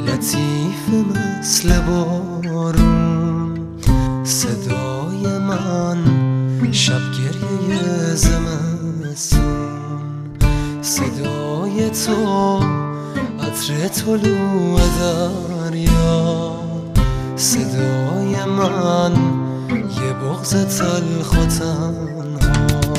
لطیف مثل بارون صدای من، شب گریه زمستون، صدای تو عطر طلوع دریا، صدای من یه بغض تلخ و تنها.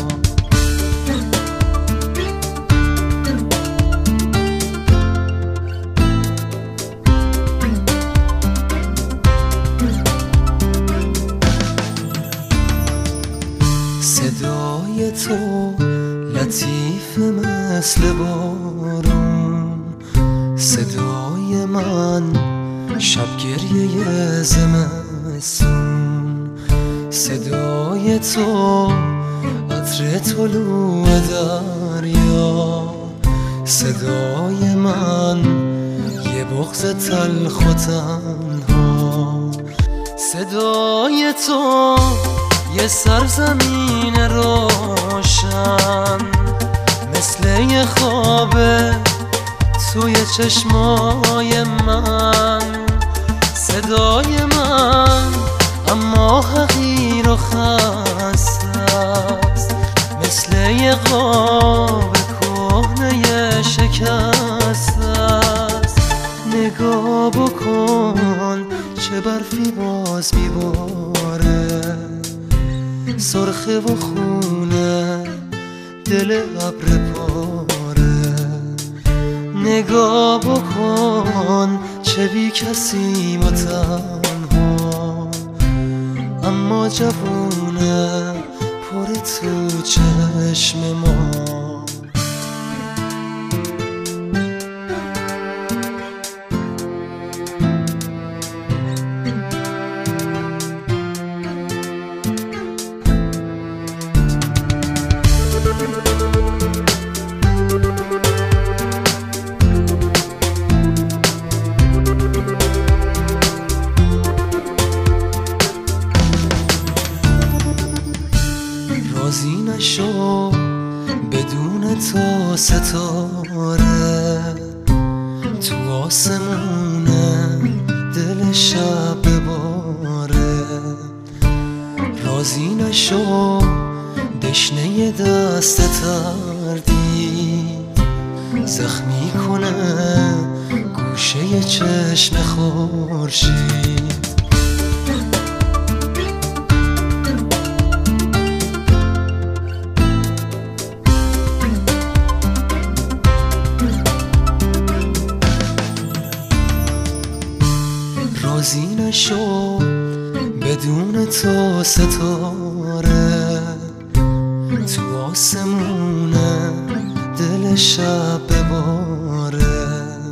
صدای تو لطیف مثل بارون، صدای من شب گریه زمستون، صدای تو عطر طلوع دریا، صدای من یه بغض تلخ و تنها. صدای تو یه سرزمین روشن مثل یه خوابه توی چشمای من، صدای من اما حقیر و خسته است مثل یه قاب کهنه شکسته است. نگاه بکن چه برفی باز میباره، سرخه و خونه دل ابر پاره. نگاه بکن چه بی کسی و تنها، اما جوونه پر تو چشم ما. راضی نشو بدون تو ستاره تو آسمونه دل شب بباره. راضی نشو دشنه دست تردید زخمی کنه گوشه چشم خورشید. راضی نشو بدون تو ستاره تو آسمونه دل شب بباره.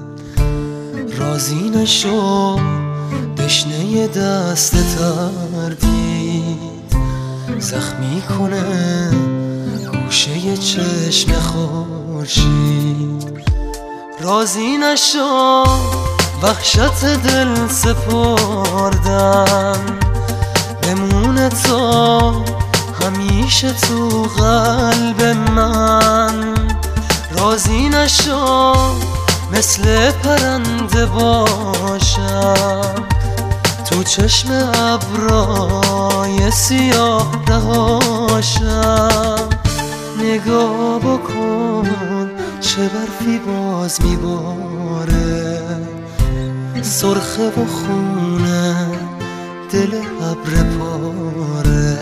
راضی نشو دشنه دست تردید زخمی کنه گوشه چشم خورشید. راضی نشو وحشت دل سپردن بمونه تو همیشه تو قلب من. راضی نشو مثل پرنده باشم تو چشم ابرای سیاه دهاشم. نگاه بکن چه برفی باز میباره، سرخه و خونه دل ابر پاره.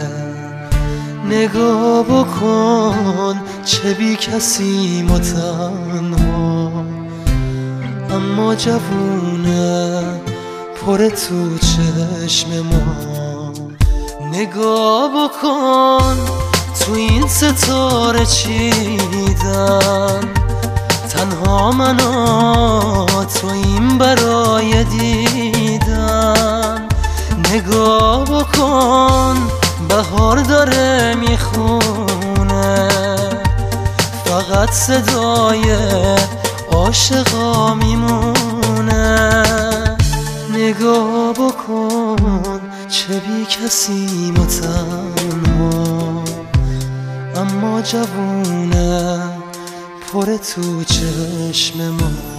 نگاه بکن چه بی کسی و تنها، اما جوونه پر تو چشم ما. نگاه بکن تو این ستاره چیدن تنها من و توییم برای دیدن. نگاه بکن بهار داره میخونه فقط صدای عاشقا میمونه. نگاه بکن چه بی کسی و تنها، اما جوونه پر تو چشم ما.